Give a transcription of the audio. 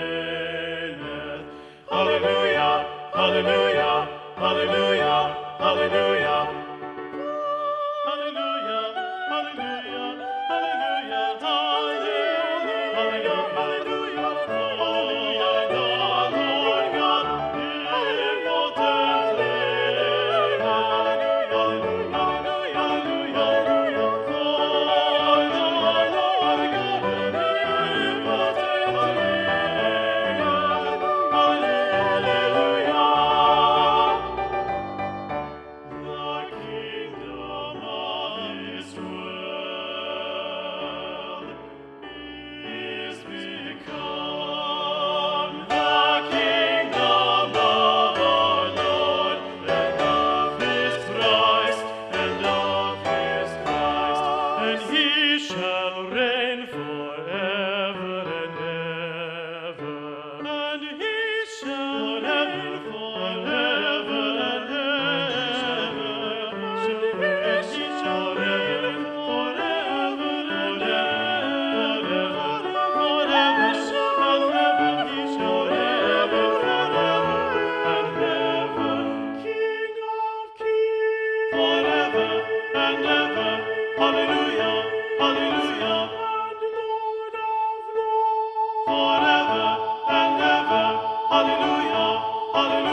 reigneth. Hallelujah, hallelujah, hallelujah, hallelujah. Hallelujah, hallelujah, hallelujah, hallelujah, hallelujah, hallelujah, the Lord God omnipotent reigneth. Hallelujah, hallelujah, hallelujah, for the Lord God omnipotent reigneth. Hallelujah. The kingdom of this world is become the kingdom of our Lord and of his Christ, and he shall reign forever and ever, and he shall reign forever and ever, and he shall reign forever and ever, forever and ever, he shall reign forever and ever, King of kings, forever and ever. Hallelujah, hallelujah, and Lord of lords, forever and ever. Hallelujah, hallelujah.